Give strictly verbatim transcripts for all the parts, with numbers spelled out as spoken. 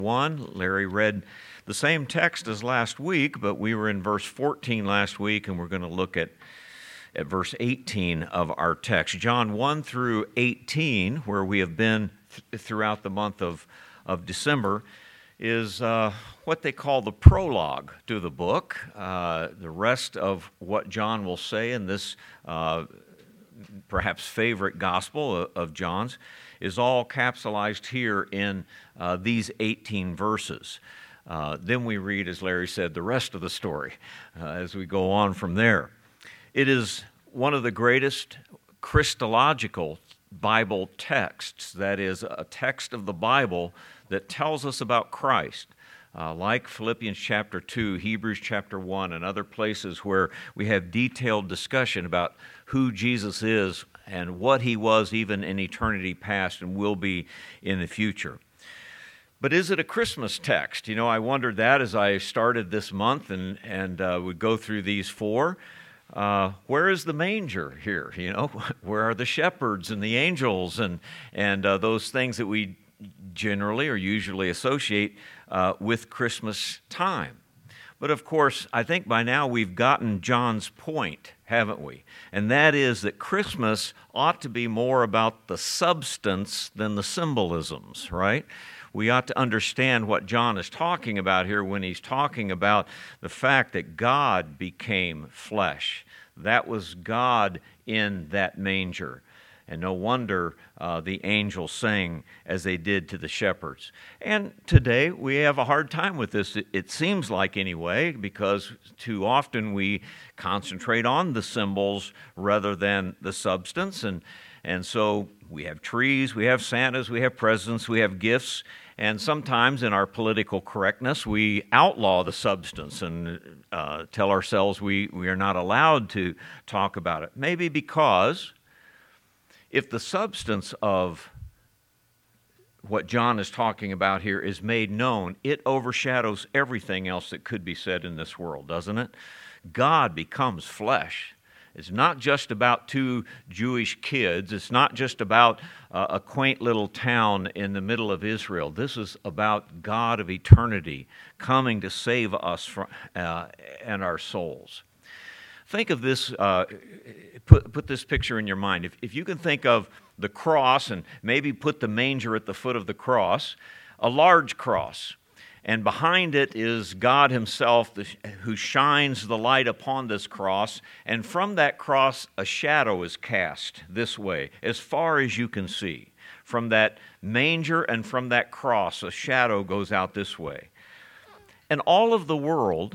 one. Larry read the same text as last week, but we were in verse fourteen last week, and we're going to look at, at verse eighteen of our text. John one through eighteen, where we have been th- throughout the month of, of December, is uh, what they call the prologue to the book. Uh, the rest of what John will say in this uh, perhaps favorite gospel of John's is all capsulized here in uh, these eighteen verses. Uh, then we read, as Larry said, the rest of the story uh, as we go on from there. It is one of the greatest Christological Bible texts, that is, a text of the Bible that tells us about Christ. Uh, like Philippians chapter two, Hebrews chapter one, and other places where we have detailed discussion about who Jesus is and what he was even in eternity past and will be in the future. But is it a Christmas text? You know, I wondered that as I started this month and, and uh, would go through these four. Uh, where is the manger here? You know, where are the shepherds and the angels and, and uh, those things that we generally or usually associate uh, with Christmas time? But of course, I think by now we've gotten John's point, haven't we? And that is that Christmas ought to be more about the substance than the symbolisms, right? We ought to understand what John is talking about here when he's talking about the fact that God became flesh. That was God in that manger. And no wonder uh, the angels sang as they did to the shepherds. And today we have a hard time with this, it, it seems like anyway, because too often we concentrate on the symbols rather than the substance. And, and so we have trees, we have Santas, we have presents, we have gifts. And sometimes in our political correctness, we outlaw the substance and uh, tell ourselves we, we are not allowed to talk about it. Maybe because if the substance of what John is talking about here is made known, it overshadows everything else that could be said in this world, doesn't it? God becomes flesh. It's not just about two Jewish kids. It's not just about uh, a quaint little town in the middle of Israel. This is about God of eternity coming to save us from, uh, and our souls. Think of this, uh, put, put this picture in your mind. If, if you can think of the cross and maybe put the manger at the foot of the cross, a large cross, and behind it is God himself the, who shines the light upon this cross, and from that cross a shadow is cast this way, as far as you can see. From that manger and from that cross, a shadow goes out this way. And all of the world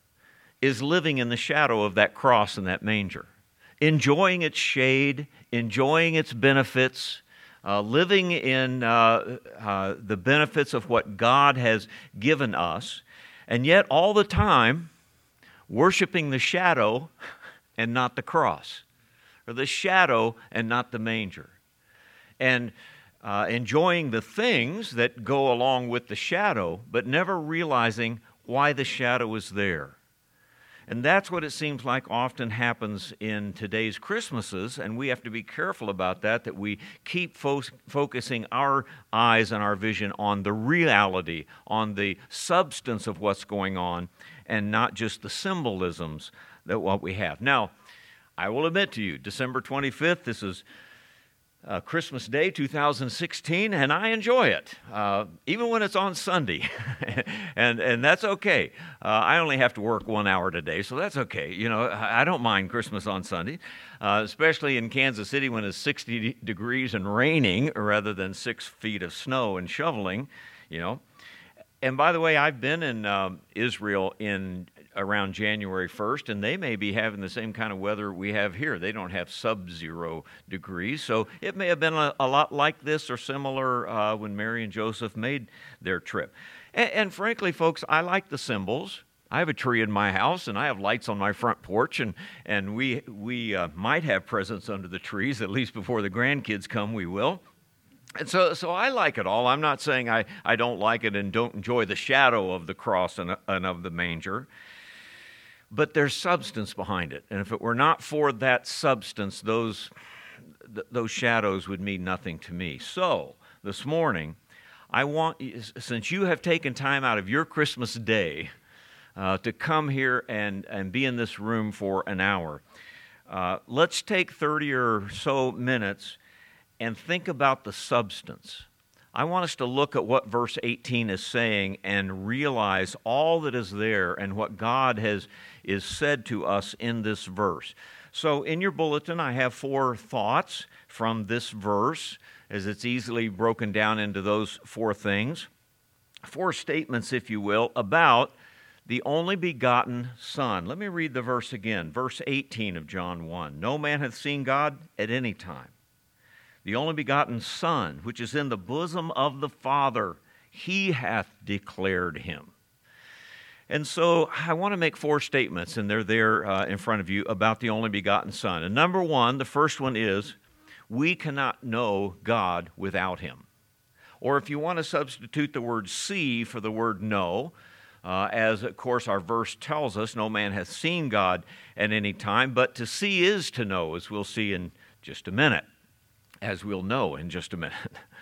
is living in the shadow of that cross and that manger, enjoying its shade, enjoying its benefits, uh, living in uh, uh, the benefits of what God has given us, and yet all the time worshiping the shadow and not the cross, or the shadow and not the manger, and uh, enjoying the things that go along with the shadow, but never realizing why the shadow is there. And that's what it seems like often happens in today's Christmases, and we have to be careful about that, that we keep fo- focusing our eyes and our vision on the reality, on the substance of what's going on, and not just the symbolisms that what we have. Now, I will admit to you, December twenty-fifth, this is Uh, Christmas Day two thousand sixteen, and I enjoy it, uh, even when it's on Sunday, and and that's okay. Uh, I only have to work one hour today, so that's okay. You know, I, I don't mind Christmas on Sunday, uh, especially in Kansas City when it's sixty degrees and raining rather than six feet of snow and shoveling, you know. And by the way, I've been in um, Israel in around January first, and they may be having the same kind of weather we have here. They don't have sub-zero degrees, so it may have been a, a lot like this or similar uh, when Mary and Joseph made their trip. And, and frankly, folks, I like the symbols. I have a tree in my house, and I have lights on my front porch, and, and we, we uh, might have presents under the trees, at least before the grandkids come, we will. And so so I like it all. I'm not saying I, I don't like it and don't enjoy the shadow of the cross and, and of the manger. But there's substance behind it. And if it were not for that substance, those, th- those shadows would mean nothing to me. So this morning, I want, since you have taken time out of your Christmas day uh, to come here and, and be in this room for an hour, uh, let's take thirty or so minutes and think about the substance. I want us to look at what verse eighteen is saying and realize all that is there and what God has is said to us in this verse. So in your bulletin, I have four thoughts from this verse, as it's easily broken down into those four things. Four statements, if you will, about the only begotten Son. Let me read the verse again. Verse eighteen of John one. No man hath seen God at any time. The only begotten Son, which is in the bosom of the Father, he hath declared him. And so I want to make four statements, and they're there uh, in front of you, about the only begotten Son. And number one, the first one is, we cannot know God without him. Or if you want to substitute the word see for the word know, uh, as of course our verse tells us, no man hath seen God at any time, but to see is to know, as we'll see in just a minute. As we'll know in just a minute.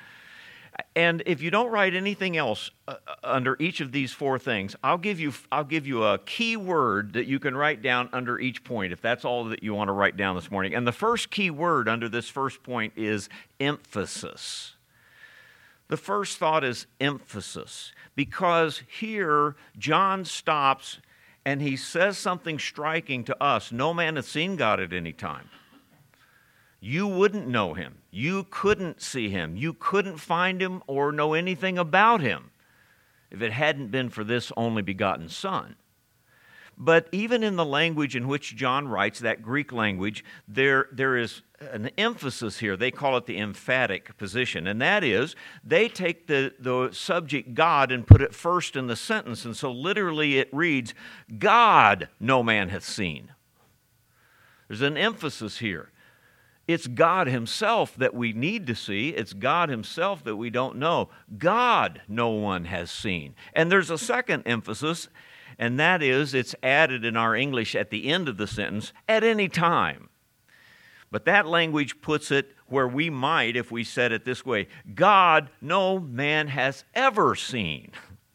And if you don't write anything else uh, under each of these four things, I'll give you I'll give you a key word that you can write down under each point, if that's all that you want to write down this morning. And the first key word under this first point is emphasis. The first thought is emphasis, because here John stops and he says something striking to us. No man hath seen God at any time. You wouldn't know him. You couldn't see him. You couldn't find him or know anything about him if it hadn't been for this only begotten Son. But even in the language in which John writes, that Greek language, there, there is an emphasis here. They call it the emphatic position. And that is, they take the, the subject God and put it first in the sentence. And so literally it reads, God no man hath seen. There's an emphasis here. It's God himself that we need to see. It's God himself that we don't know. God no one has seen. And there's a second emphasis, and that is it's added in our English at the end of the sentence, at any time. But that language puts it where we might, if we said it this way, God no man has ever seen.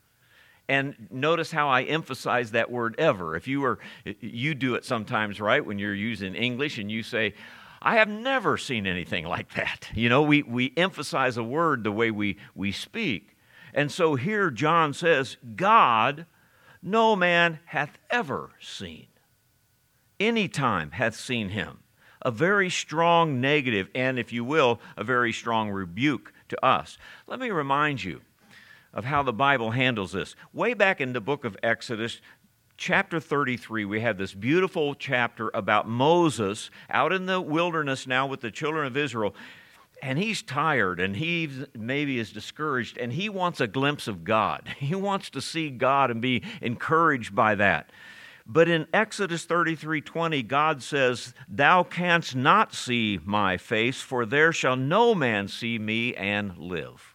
And notice how I emphasize that word ever. If you were, you do it sometimes, right, when you're using English and you say, I have never seen anything like that. You know, we, we emphasize a word the way we, we speak. And so here John says, God no man hath ever seen. Any time hath seen him. A very strong negative, and if you will, a very strong rebuke to us. Let me remind you of how the Bible handles this. Way back in the book of Exodus, chapter thirty-three, we have this beautiful chapter about Moses out in the wilderness now with the children of Israel, and he's tired and he maybe is discouraged, and he wants a glimpse of God. He wants to see God and be encouraged by that. But in Exodus thirty-three twenty, God says, Thou canst not see my face, for there shall no man see me and live.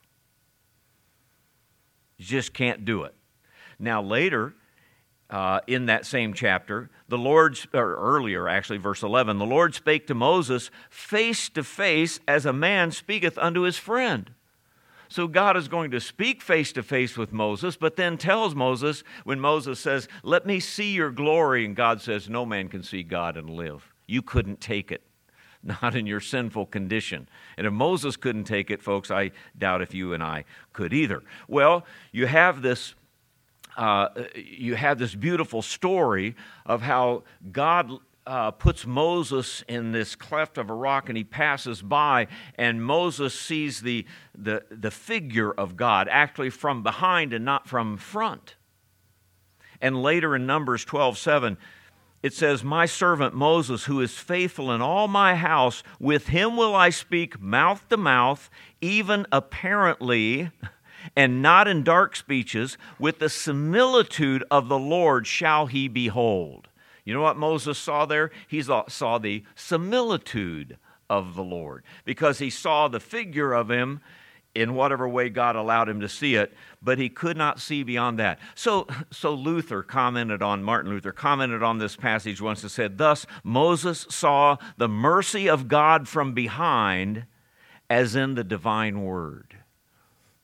You just can't do it. Now later, Uh, in that same chapter, the Lord, or earlier actually, verse eleven, the Lord spake to Moses face to face as a man speaketh unto his friend. So God is going to speak face to face with Moses, but then tells Moses, when Moses says, let me see your glory, and God says, no man can see God and live. You couldn't take it, not in your sinful condition. And if Moses couldn't take it, folks, I doubt if you and I could either. Well, you have this Uh, you have this beautiful story of how God uh, puts Moses in this cleft of a rock, and he passes by, and Moses sees the, the, the figure of God actually from behind and not from front. And later in Numbers twelve seven, it says, My servant Moses, who is faithful in all my house, with him will I speak mouth to mouth, even apparently, and not in dark speeches, with the similitude of the Lord shall he behold. You know what Moses saw there? He saw the similitude of the Lord, because he saw the figure of him in whatever way God allowed him to see it, but he could not see beyond that. So, so Luther commented on, Martin Luther commented on this passage once and said, Thus Moses saw the mercy of God from behind as in the divine word.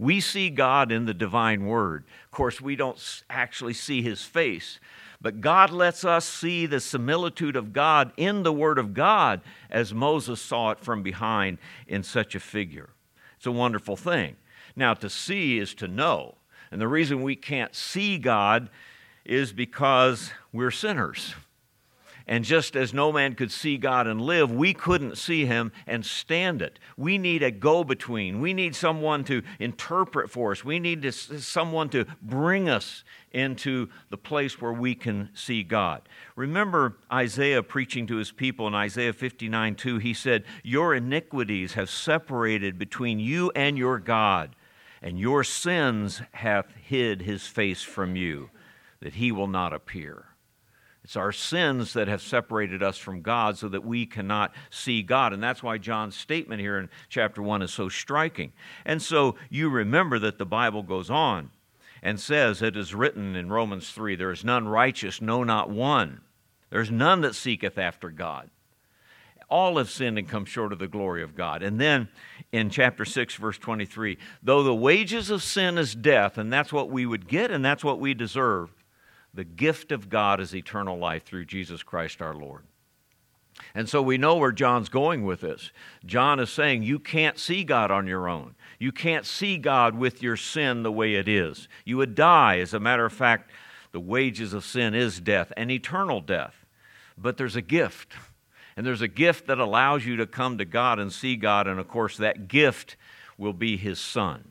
We see God in the divine word. Of course, we don't actually see his face, but God lets us see the similitude of God in the word of God as Moses saw it from behind in such a figure. It's a wonderful thing. Now, to see is to know. And the reason we can't see God is because we're sinners. And just as no man could see God and live, we couldn't see him and stand it. We need a go-between. We need someone to interpret for us. We need to, someone to bring us into the place where we can see God. Remember Isaiah preaching to his people in Isaiah fifty-nine two. He said, "Your iniquities have separated between you and your God, and your sins hath hid his face from you, that he will not appear." It's our sins that have separated us from God so that we cannot see God. And that's why John's statement here in chapter one is so striking. And so you remember that the Bible goes on and says, it is written in Romans three, "There is none righteous, no, not one. There is none that seeketh after God. All have sinned and come short of the glory of God." And then in chapter six, verse twenty-three, "Though the wages of sin is death," and that's what we would get and that's what we deserve, "the gift of God is eternal life through Jesus Christ our Lord." And so we know where John's going with this. John is saying you can't see God on your own. You can't see God with your sin the way it is. You would die. As a matter of fact, the wages of sin is death, and eternal death. But there's a gift. And there's a gift that allows you to come to God and see God, and of course that gift will be his Son.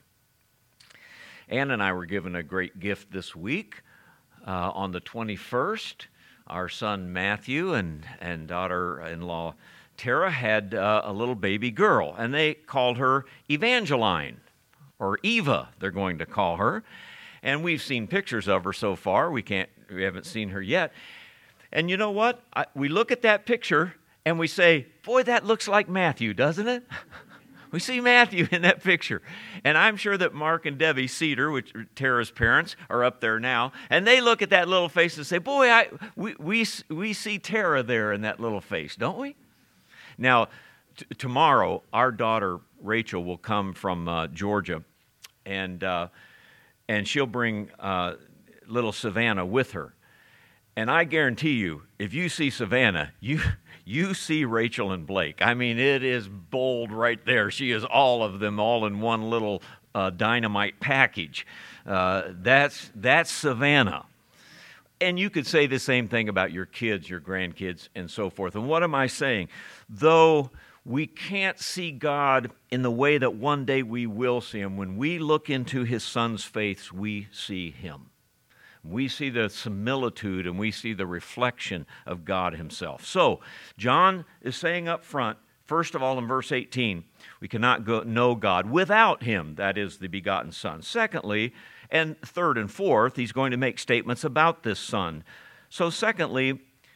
Ann and I were given a great gift this week. Uh, on the twenty-first, our son Matthew and, and daughter-in-law Tara had uh, a little baby girl, and they called her Evangeline, or Eva, they're going to call her. And we've seen pictures of her so far. We can't, we haven't seen her yet. And you know what? I, we look at that picture and we say, boy, that looks like Matthew, doesn't it? We see Matthew in that picture. And I'm sure that Mark and Debbie Cedar, which are Tara's parents, are up there now. And they look at that little face and say, boy, I, we, we, we see Tara there in that little face, don't we? Now, t- tomorrow, our daughter Rachel will come from uh, Georgia. And, uh, and she'll bring uh, little Savannah with her. And I guarantee you, if you see Savannah, you... You see Rachel and Blake. I mean, it is bold right there. She is all of them, all in one little uh, dynamite package. Uh, that's that's Savannah. And you could say the same thing about your kids, your grandkids, and so forth. And what am I saying? Though we can't see God in the way that one day we will see him, when we look into his Son's face, we see him. We see the similitude and we see the reflection of God himself. So, John is saying up front, first of all in verse eighteen, we cannot go, know God without him, that is the begotten Son. Secondly, and third and fourth, he's going to make statements about this Son. So secondly,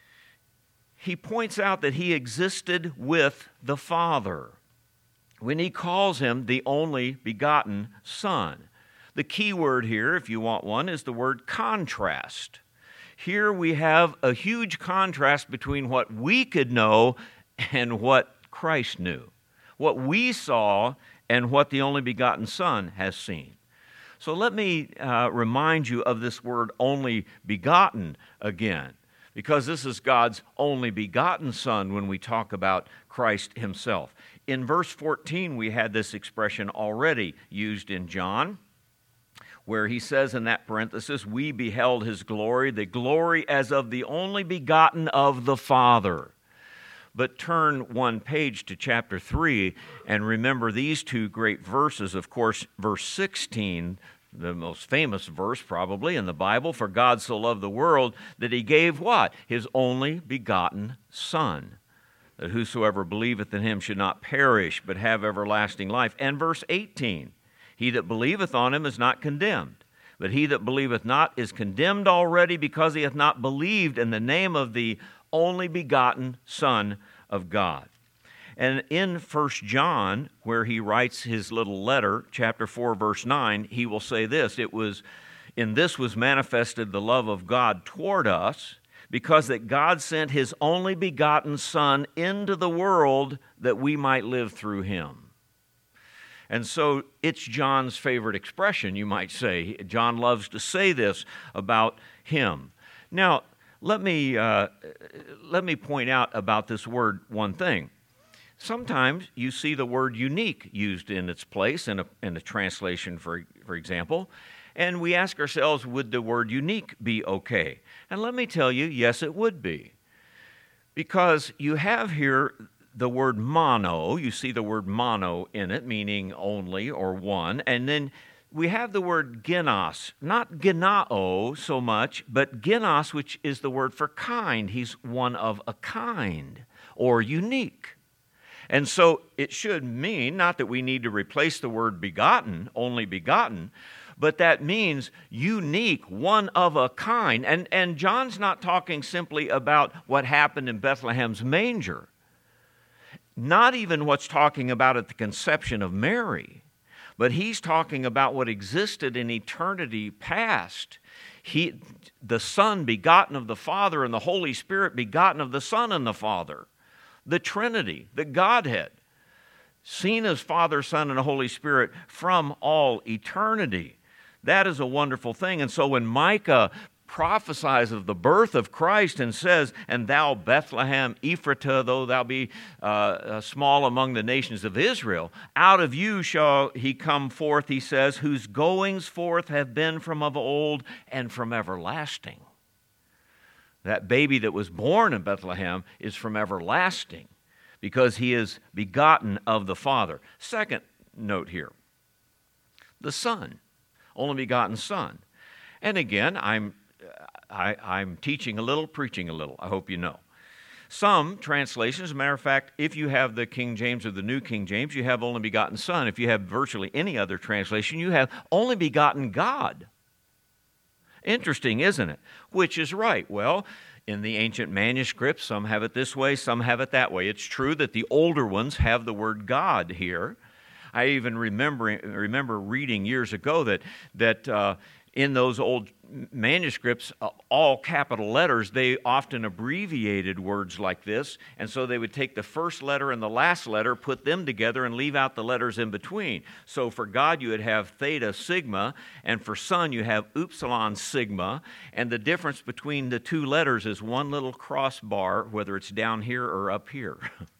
he points out that he existed with the Father when he calls him the only begotten Son. The key word here, if you want one, is the word contrast. Here we have a huge contrast between what we could know and what Christ knew, what we saw and what the only begotten Son has seen. So let me uh, remind you of this word only begotten again, because this is God's only begotten Son when we talk about Christ himself. In verse fourteen, we had this expression already used in John, where he says in that parenthesis, we beheld his glory, the glory as of the only begotten of the Father. But turn one page to chapter three and remember these two great verses. Of course, verse sixteen, the most famous verse probably in the Bible, for God so loved the world that he gave what? His only begotten Son, that whosoever believeth in him should not perish but have everlasting life. And verse eighteen, he that believeth on him is not condemned, but he that believeth not is condemned already, because he hath not believed in the name of the only begotten Son of God. And in First John, where he writes his little letter, chapter four, verse nine, he will say this, it was, in this was manifested the love of God toward us, because that God sent his only begotten Son into the world that we might live through him. And so it's John's favorite expression, you might say. John loves to say this about him. Now, let me, uh, let me point out about this word one thing. Sometimes you see the word unique used in its place in a, in a translation, for, for example, and we ask ourselves, would the word unique be okay? And let me tell you, yes, it would be. Because you have here the word mono, you see the word mono in it, meaning only or one, and then we have the word genos, not genao so much, but genos, which is the word for kind. He's one of a kind or unique. And so it should mean, not that we need to replace the word begotten, only begotten, but that means unique, one of a kind. And, and John's not talking simply about what happened in Bethlehem's manger, not even what's talking about at the conception of Mary, but he's talking about what existed in eternity past. He, the Son begotten of the Father, and the Holy Spirit begotten of the Son and the Father. The Trinity, the Godhead, seen as Father, Son, and the Holy Spirit from all eternity. That is a wonderful thing. And so when Micah prophesies of the birth of Christ and says, "And thou, Bethlehem Ephratah, though thou be uh, uh, small among the nations of Israel, out of you shall he come forth," he says, "whose goings forth have been from of old and from everlasting." That baby that was born in Bethlehem is from everlasting because he is begotten of the Father. Second note here, the Son, only begotten Son. And again, I'm, I, I'm teaching a little, preaching a little, I hope you know. Some translations, as a matter of fact, if you have the King James or the New King James, you have only begotten Son. If you have virtually any other translation, you have only begotten God. Interesting, isn't it? Which is right? Well, in the ancient manuscripts, some have it this way, some have it that way. It's true that the older ones have the word God here. I even remember remember reading years ago that that uh, in those old manuscripts, uh, all capital letters, they often abbreviated words like this, and so they would take the first letter and the last letter, put them together, and leave out the letters in between. So for God, you would have theta sigma, and for Son, you have upsilon sigma, and the difference between the two letters is one little crossbar, whether it's down here or up here.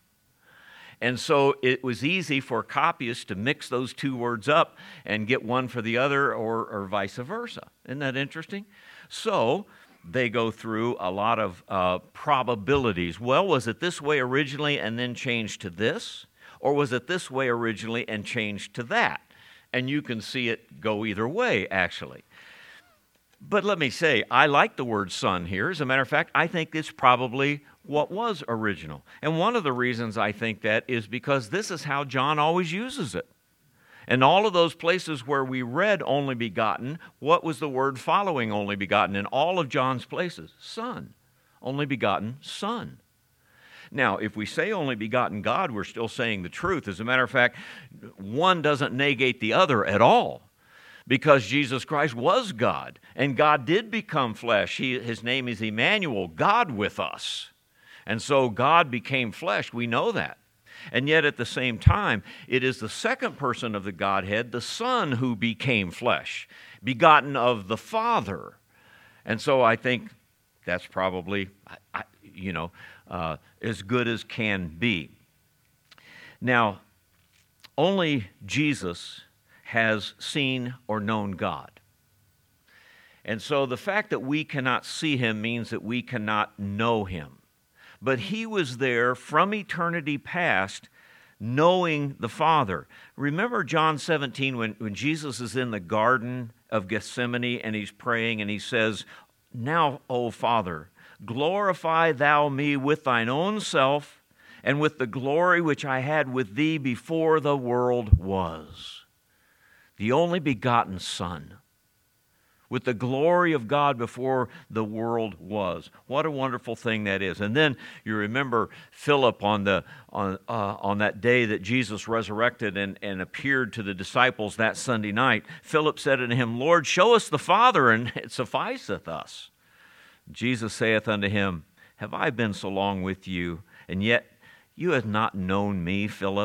And so it was easy for copyists to mix those two words up and get one for the other, or, or vice versa. Isn't that interesting? So they go through a lot of uh, probabilities. Well, was it this way originally and then changed to this? Or was it this way originally and changed to that? And you can see it go either way, actually. But let me say, I like the word Son here. As a matter of fact, I think it's probably what was original. And one of the reasons I think that is because this is how John always uses it. In all of those places where we read only begotten, what was the word following only begotten? In all of John's places, Son. Only begotten Son. Now, if we say only begotten God, we're still saying the truth. As a matter of fact, one doesn't negate the other at all. Because Jesus Christ was God, and God did become flesh. He, his name is Emmanuel, God with us. And so God became flesh, we know that. And yet at the same time, it is the second person of the Godhead, the Son, who became flesh, begotten of the Father. And so I think that's probably, you know, uh, as good as can be. Now, only Jesus has seen or known God. And so the fact that we cannot see him means that we cannot know him. But he was there from eternity past, knowing the Father. Remember John seventeen, when, when Jesus is in the Garden of Gethsemane and he's praying and he says, "Now, O Father, glorify thou me with thine own self and with the glory which I had with thee before the world was." The only begotten Son, with the glory of God before the world was. What a wonderful thing that is. And then you remember Philip on the on uh, on that day that Jesus resurrected and, and appeared to the disciples that Sunday night. Philip said unto him, "Lord, show us the Father, and it sufficeth us." Jesus saith unto him, "Have I been so long with you, and yet you have not known me, Philip?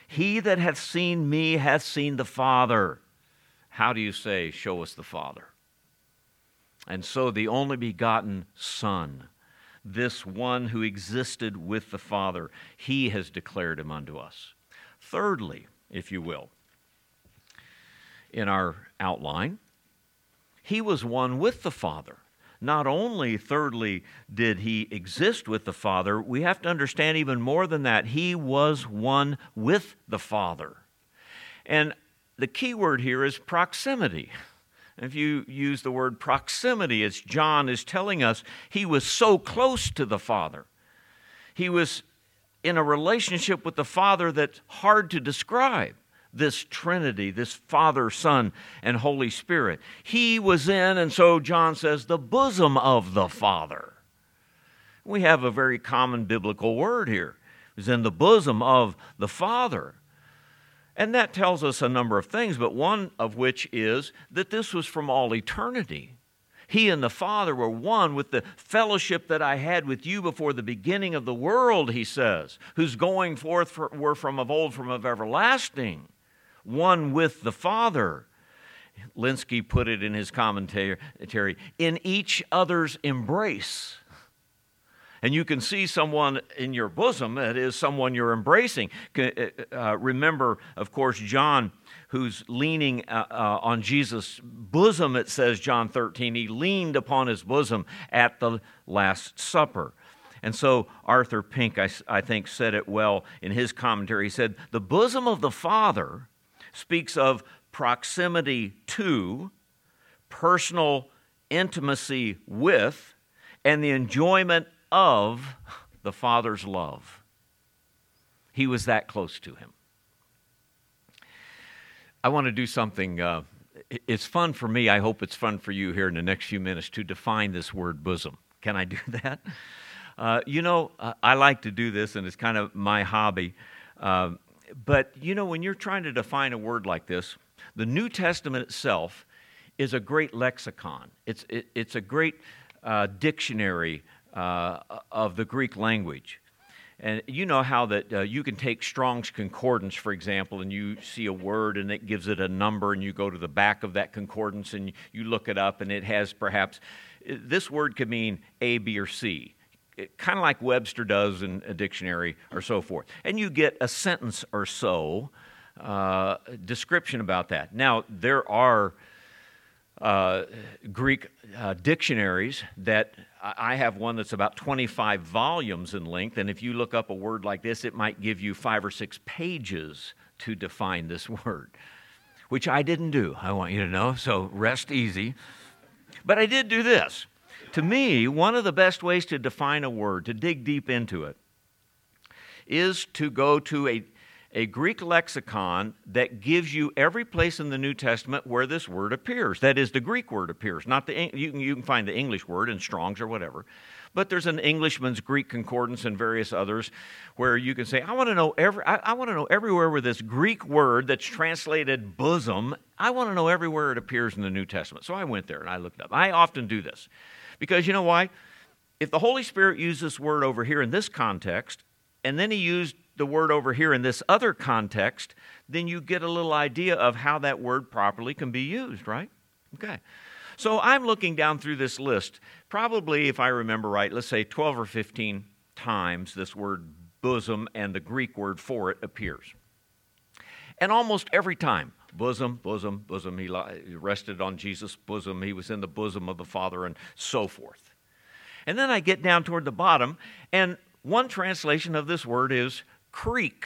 He that hath seen me hath seen the Father. How do you say, show us the Father? And so the only begotten Son, this one who existed with the Father, he has declared him unto us. Thirdly, if you will, in our outline, he was one with the Father. Not only, thirdly, did he exist with the Father, we have to understand even more than that. He was one with the Father. And the key word here is proximity. If you use the word proximity, as John is telling us, he was so close to the Father. He was in a relationship with the Father that's hard to describe. This Trinity, this Father, Son, and Holy Spirit. He was in, and so John says, the bosom of the Father. We have a very common biblical word here. He was in the bosom of the Father. And that tells us a number of things, but one of which is that this was from all eternity. He and the Father were one with the fellowship that I had with you before the beginning of the world, he says, whose going forth were from of old, from of everlasting. One with the Father. Linsky put it in his commentary, in each other's embrace. And you can see someone in your bosom, that is someone you're embracing. Uh, remember, of course, John, who's leaning uh, uh, on Jesus' bosom, it says, John thirteen, he leaned upon his bosom at the Last Supper. And so Arthur Pink, I, I think, said it well in his commentary. He said, the bosom of the Father speaks of proximity to, personal intimacy with, and the enjoyment of the Father's love. He was that close to him. I want to do something, uh, it's fun for me, I hope it's fun for you here in the next few minutes to define this word bosom. Can I do that? Uh, you know, uh, I like to do this, and it's kind of my hobby. Uh, but, you know, when you're trying to define a word like this, the New Testament itself is a great lexicon. It's, it, it's a great uh, dictionary uh, of the Greek language. And you know how that uh, you can take Strong's Concordance, for example, and you see a word and it gives it a number, and you go to the back of that concordance and you look it up, and it has perhaps, this word could mean A, B, or C. Kind of like Webster does in a dictionary or so forth. And you get a sentence or so uh, description about that. Now, there are uh, Greek uh, dictionaries that, I have one that's about twenty-five volumes in length, and if you look up a word like this, it might give you five or six pages to define this word, which I didn't do, I want you to know, so rest easy. But I did do this. To me, one of the best ways to define a word, to dig deep into it, is to go to a, a Greek lexicon that gives you every place in the New Testament where this word appears. That is, the Greek word appears. Not the you can, you can find the English word in Strong's or whatever. But there's an Englishman's Greek Concordance and various others where you can say, I want to know every I, I want to know everywhere where this Greek word that's translated bosom, I want to know everywhere it appears in the New Testament. So I went there and I looked up. I often do this. Because you know why? If the Holy Spirit used this word over here in this context, and then he used the word over here in this other context, then you get a little idea of how that word properly can be used, right? Okay. So I'm looking down through this list. Probably, if I remember right, let's say twelve or fifteen times this word bosom and the Greek word for it appears. And almost every time, bosom, bosom, bosom, he rested on Jesus' bosom, he was in the bosom of the Father, and so forth. And then I get down toward the bottom, and one translation of this word is creek.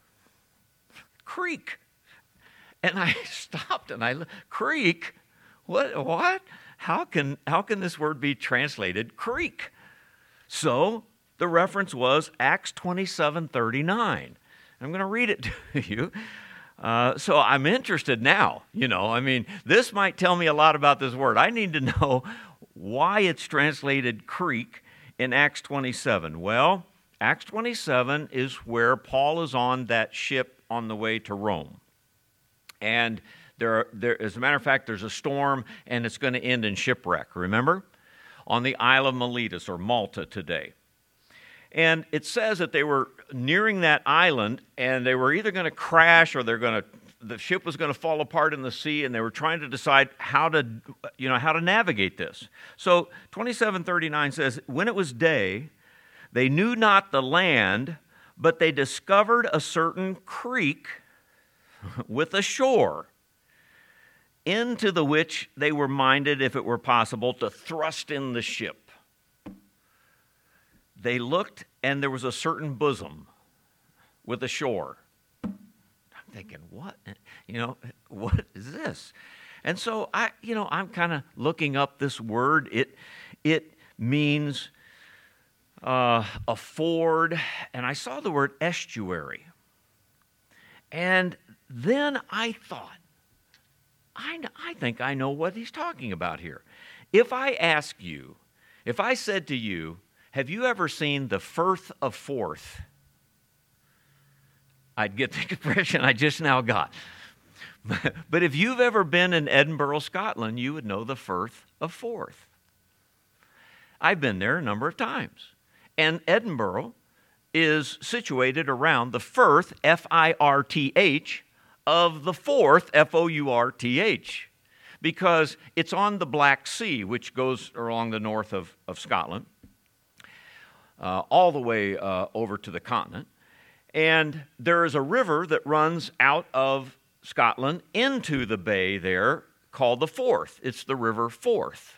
Creek. And I stopped and I looked, creek? What? What? How can, how can this word be translated creek? So the reference was Acts twenty-seven thirty-nine. I'm going to read it to you. Uh, so I'm interested now, you know, I mean, this might tell me a lot about this word. I need to know why it's translated creek in Acts twenty-seven. Well, Acts twenty-seven is where Paul is on that ship on the way to Rome. And there, there, as a matter of fact, there's a storm, and it's going to end in shipwreck, remember? On the Isle of Miletus, or Malta today. And it says that they were nearing that island, and they were either going to crash or they're going to the ship was going to fall apart in the sea, and they were trying to decide how to, you know, how to navigate this. So twenty-seven thirty-nine says, when it was day, they knew not the land, but they discovered a certain creek with a shore, into the which they were minded, if it were possible, to thrust in the ship. They looked, and there was a certain bosom with a shore. I'm thinking, what? You know, what is this? And so I, you know, I'm kind of looking up this word. It, it means uh, a ford, and I saw the word estuary. And then I thought, I, I think I know what he's talking about here. If I ask you, if I said to you, have you ever seen the Firth of Forth? I'd get the expression I just now got. But if you've ever been in Edinburgh, Scotland, you would know the Firth of Forth. I've been there a number of times. And Edinburgh is situated around the Firth, F I R T H, of the Forth, F O U R T H, because it's on the Black Sea, which goes along the north of, of Scotland, uh, all the way uh, over to the continent. And there is a river that runs out of Scotland into the bay there called the Forth. It's the River Forth.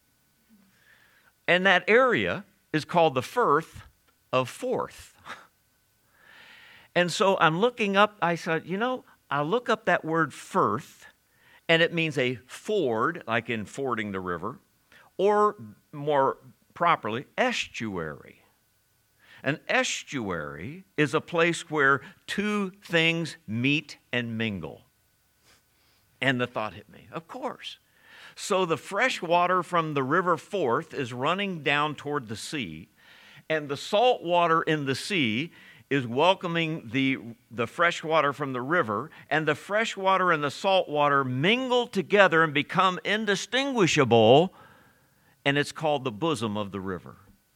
And that area is called the Firth of Forth. And so I'm looking up, I said, you know, I look up that word Firth, and it means a ford, like in fording the river, or more properly, estuary. An estuary is a place where two things meet and mingle. And the thought hit me, of course. So the fresh water from the River Forth is running down toward the sea, and the salt water in the sea is welcoming the, the fresh water from the river, and the fresh water and the salt water mingle together and become indistinguishable, and it's called the bosom of the river.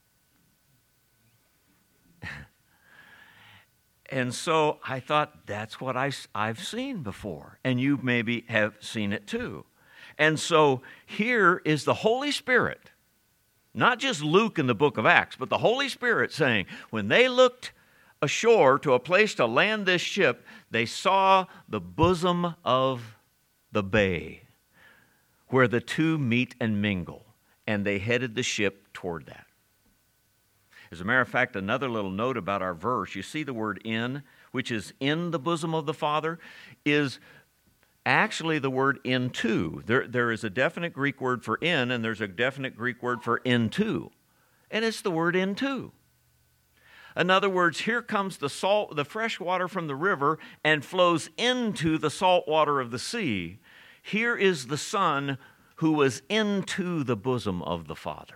And so I thought, that's what I, I've seen before, and you maybe have seen it too. And so here is the Holy Spirit, not just Luke in the book of Acts, but the Holy Spirit saying, when they looked ashore to a place to land this ship, they saw the bosom of the bay where the two meet and mingle, and they headed the ship toward that. As a matter of fact, another little note about our verse, you see the word in, which is in the bosom of the Father, is actually the word into. There, there is a definite Greek word for in, and there's a definite Greek word for into. And it's the word into. In other words, here comes the salt, the fresh water from the river and flows into the salt water of the sea. Here is the Son who was into the bosom of the Father.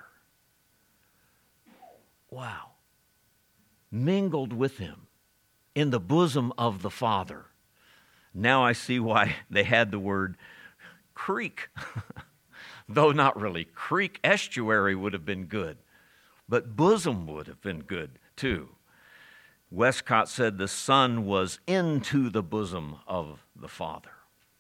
Wow. Mingled with him in the bosom of the Father. Now I see why they had the word creek. Though not really. Creek, estuary would have been good. But bosom would have been good too. Westcott said the Son was into the bosom of the Father.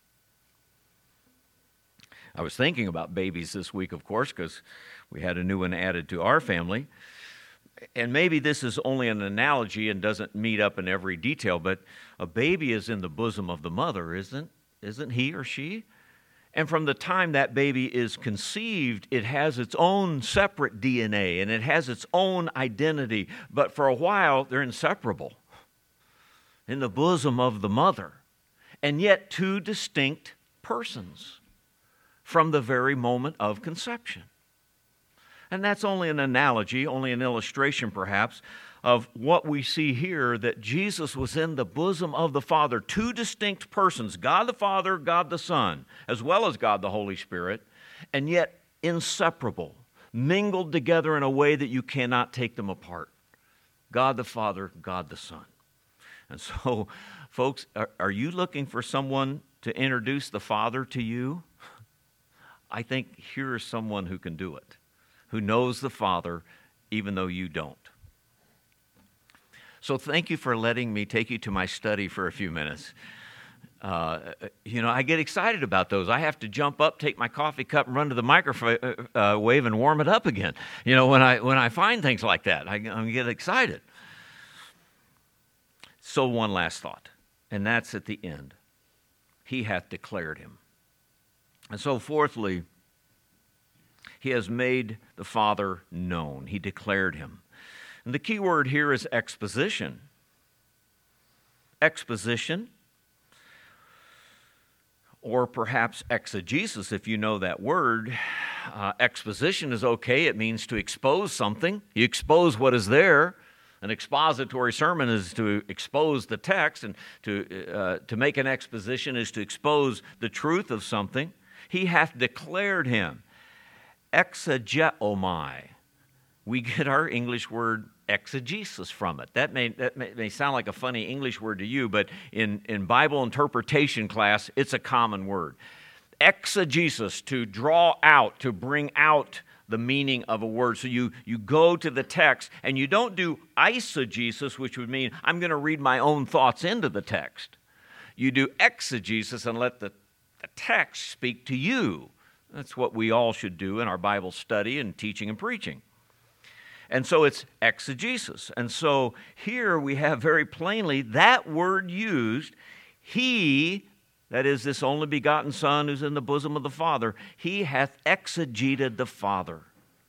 I was thinking about babies this week, of course, because we had a new one added to our family. And maybe this is only an analogy and doesn't meet up in every detail, but a baby is in the bosom of the mother, isn't, isn't he or she? And from the time that baby is conceived, it has its own separate D N A and it has its own identity. But for a while, they're inseparable in the bosom of the mother. And yet, two distinct persons from the very moment of conception. And that's only an analogy, only an illustration perhaps, of what we see here, that Jesus was in the bosom of the Father. Two distinct persons, God the Father, God the Son, as well as God the Holy Spirit, and yet inseparable, mingled together in a way that you cannot take them apart. God the Father, God the Son. And so, folks, are, are you looking for someone to introduce the Father to you? I think here is someone who can do it, who knows the Father even though you don't. So thank you for letting me take you to my study for a few minutes. Uh, you know, I get excited about those. I have to jump up, take my coffee cup, and run to the microwave uh, wave and warm it up again. You know, when I when I find things like that, I, I get excited. So one last thought, and that's at the end. He hath declared him. And so fourthly, he has made the Father known. He declared him. And the key word here is exposition. Exposition, or perhaps exegesis, if you know that word. Uh, exposition is okay. It means to expose something. You expose what is there. An expository sermon is to expose the text, and to, uh, to make an exposition is to expose the truth of something. He hath declared him. Exegeomai. We get our English word exegesis from it. That may that may, may sound like a funny English word to you, but in, in Bible interpretation class, it's a common word. Exegesis, to draw out, to bring out the meaning of a word. So you, you go to the text, and you don't do eisegesis, which would mean I'm going to read my own thoughts into the text. You do exegesis and let the, the text speak to you. That's what we all should do in our Bible study and teaching and preaching. And so it's exegesis. And so here we have very plainly that word used. He, that is this only begotten Son who's in the bosom of the Father, he hath exegeted the Father.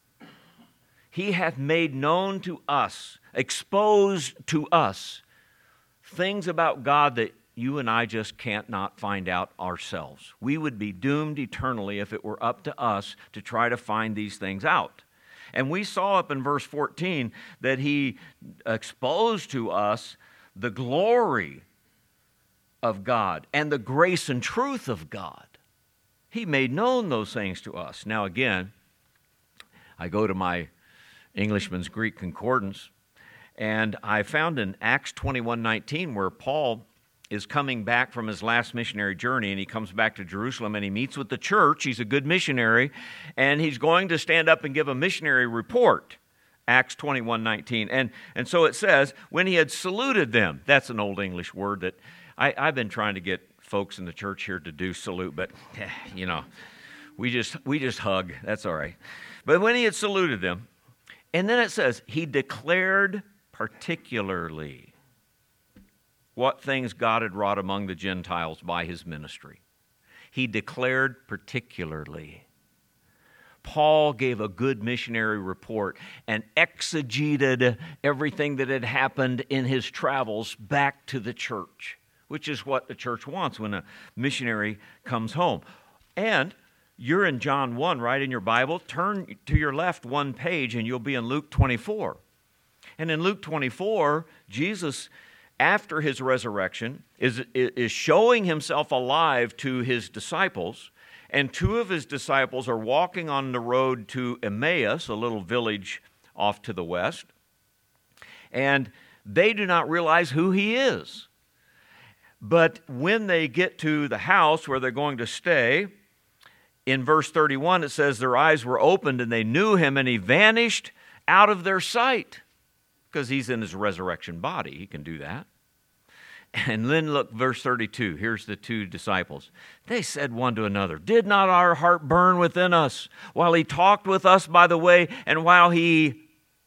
He hath made known to us, exposed to us, things about God that you and I just can't not find out ourselves. We would be doomed eternally if it were up to us to try to find these things out. And we saw up in verse fourteen that he exposed to us the glory of God and the grace and truth of God. He made known those things to us. Now again, I go to my Englishman's Greek Concordance, and I found in Acts twenty-one nineteen where Paul is coming back from his last missionary journey, and he comes back to Jerusalem and he meets with the church. He's a good missionary, and he's going to stand up and give a missionary report. Acts twenty-one nineteen. And, and so it says, when he had saluted them, that's an old English word that I, I've been trying to get folks in the church here to do salute, but, eh, you know, we just, we just hug. That's all right. But when he had saluted them, and then it says, he declared particularly what things God had wrought among the Gentiles by his ministry. He declared particularly. Paul gave a good missionary report and exegeted everything that had happened in his travels back to the church, which is what the church wants when a missionary comes home. And you're in John one, right, in your Bible. Turn to your left one page and you'll be in Luke twenty-four. And in Luke twenty-four, Jesus, after his resurrection, is, is showing himself alive to his disciples, and two of his disciples are walking on the road to Emmaus, a little village off to the west, and they do not realize who he is. But when they get to the house where they're going to stay, in verse thirty-one it says their eyes were opened and they knew him, and he vanished out of their sight. Because he's in his resurrection body. He can do that. And then look, verse thirty-two. Here's the two disciples. They said one to another, did not our heart burn within us while he talked with us by the way, and while he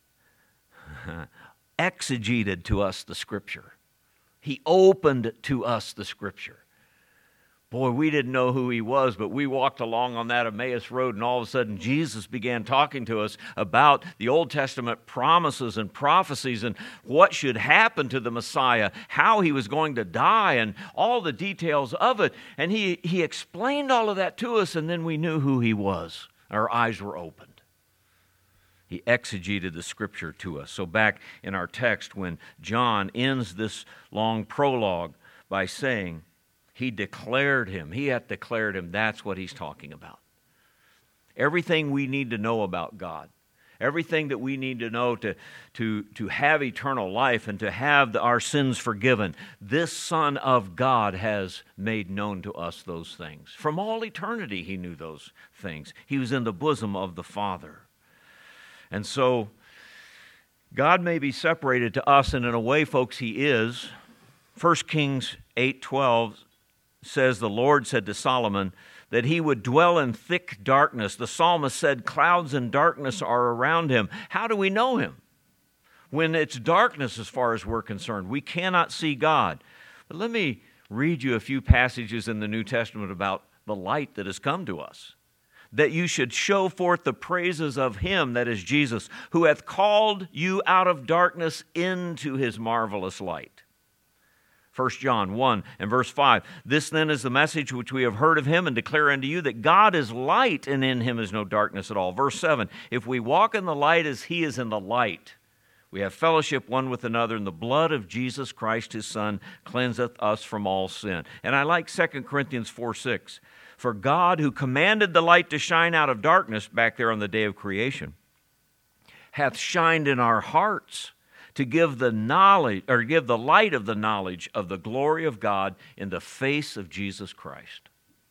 exegeted to us the Scripture? He opened to us the Scripture. Boy, we didn't know who he was, but we walked along on that Emmaus road, and all of a sudden Jesus began talking to us about the Old Testament promises and prophecies and what should happen to the Messiah, how he was going to die, and all the details of it. And he, he explained all of that to us, and then we knew who he was. Our eyes were opened. He exegeted the Scripture to us. So back in our text, when John ends this long prologue by saying, he declared him. He hath declared him. That's what he's talking about. Everything we need to know about God, everything that we need to know to, to, to have eternal life and to have the, our sins forgiven, this Son of God has made known to us those things. From all eternity he knew those things. He was in the bosom of the Father. And so God may be separated to us, and in a way, folks, He is. First Kings eight twelve says, the Lord said to Solomon that he would dwell in thick darkness. The psalmist said, clouds and darkness are around him. How do we know Him? When it's darkness as far as we're concerned, we cannot see God. But let me read you a few passages in the New Testament about the light that has come to us. That you should show forth the praises of Him, that is Jesus, who hath called you out of darkness into His marvelous light. First John one and verse five, this then is the message which we have heard of Him and declare unto you, that God is light and in Him is no darkness at all. Verse seven, if we walk in the light as He is in the light, we have fellowship one with another, and the blood of Jesus Christ His Son cleanseth us from all sin. And I like Second Corinthians four six. For God, who commanded the light to shine out of darkness back there on the day of creation, hath shined in our hearts to give the knowledge, or give the light of the knowledge of the glory of God in the face of Jesus Christ.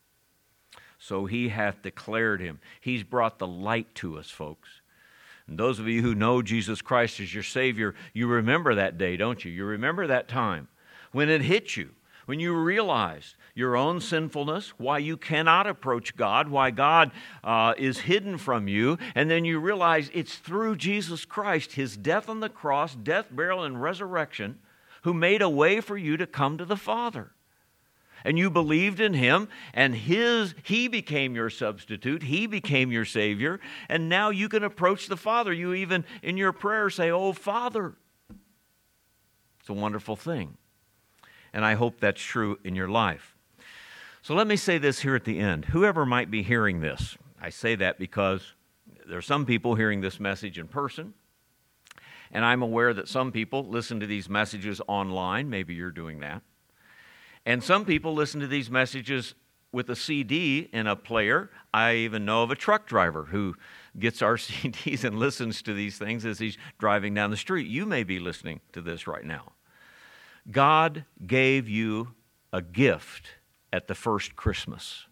So He hath declared Him. He's brought the light to us, folks. And those of you who know Jesus Christ as your Savior, you remember that day, don't you? You remember that time when it hit you, when you realized your own sinfulness, why you cannot approach God, why God uh, is hidden from you, and then you realize it's through Jesus Christ, His death on the cross, death, burial, and resurrection, who made a way for you to come to the Father. And you believed in Him, and his, He became your substitute. He became your Savior. And now you can approach the Father. You even, in your prayer, say, oh, Father. It's a wonderful thing. And I hope that's true in your life. So let me say this here at the end. Whoever might be hearing this, I say that because there are some people hearing this message in person. And I'm aware that some people listen to these messages online. Maybe you're doing that. And some people listen to these messages with a C D in a player. I even know of a truck driver who gets our C Ds and listens to these things as he's driving down the street. You may be listening to this right now. God gave you a gift at the first Christmas.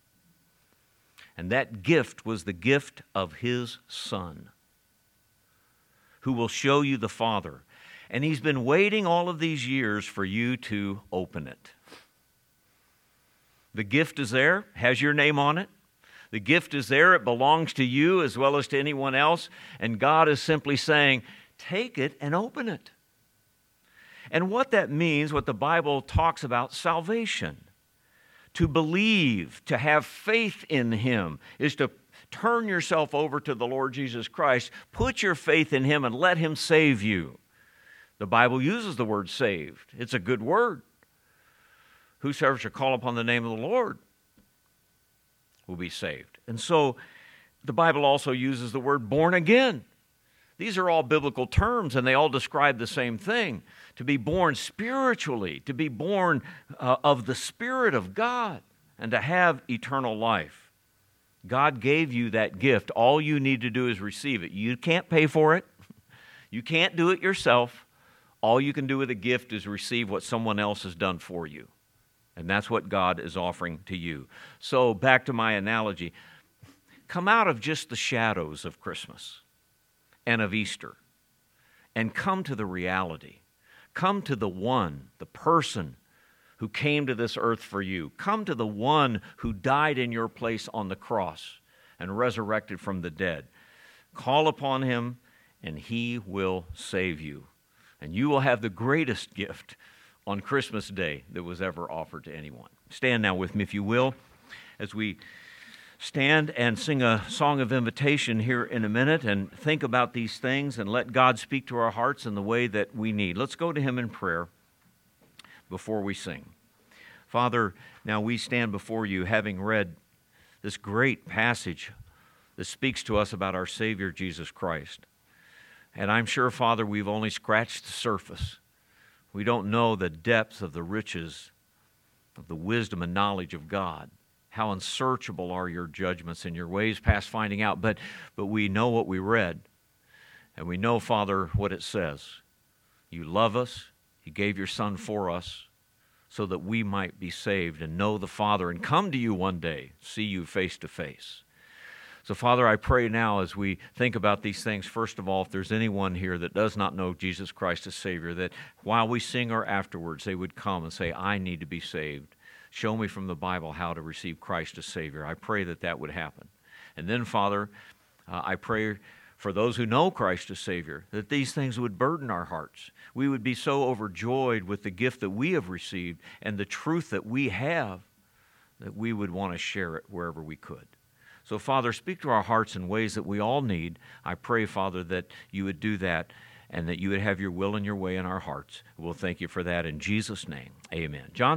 And that gift was the gift of His Son, who will show you the Father. And He's been waiting all of these years for you to open it. The gift is there, has your name on it. The gift is there, it belongs to you as well as to anyone else. And God is simply saying, take it and open it. And what that means, what the Bible talks about, salvation. To believe, to have faith in Him, is to turn yourself over to the Lord Jesus Christ, put your faith in Him and let Him save you. The Bible uses the word saved. It's a good word. Whosoever shall call upon the name of the Lord will be saved. And so the Bible also uses the word born again. These are all biblical terms, and they all describe the same thing. To be born spiritually, to be born uh, of the Spirit of God, and to have eternal life. God gave you that gift. All you need to do is receive it. You can't pay for it. You can't do it yourself. All you can do with a gift is receive what someone else has done for you. And that's what God is offering to you. So back to my analogy. Come out of just the shadows of Christmas and of Easter and come to the reality. Come to the one, the person who came to this earth for you. Come to the one who died in your place on the cross and resurrected from the dead. Call upon Him and He will save you. And you will have the greatest gift on Christmas Day that was ever offered to anyone. Stand now with me, if you will, as we stand and sing a song of invitation here in a minute and think about these things and let God speak to our hearts in the way that we need. Let's go to Him in prayer before we sing. Father, now we stand before You having read this great passage that speaks to us about our Savior, Jesus Christ. And I'm sure, Father, we've only scratched the surface. We don't know the depth of the riches of the wisdom and knowledge of God. How unsearchable are Your judgments and Your ways past finding out. But, but we know what we read. And we know, Father, what it says. You love us. You gave Your Son for us so that we might be saved and know the Father and come to You one day, see You face to face. So, Father, I pray now as we think about these things, first of all, if there's anyone here that does not know Jesus Christ as Savior, that while we sing or afterwards, they would come and say, I need to be saved. Show me from the Bible how to receive Christ as Savior. I pray that that would happen. And then, Father, uh, I pray for those who know Christ as Savior, that these things would burden our hearts. We would be so overjoyed with the gift that we have received and the truth that we have that we would want to share it wherever we could. So, Father, speak to our hearts in ways that we all need. I pray, Father, that you would do that and that you would have your will and your way in our hearts. We'll thank you for that in Jesus' name. Amen. John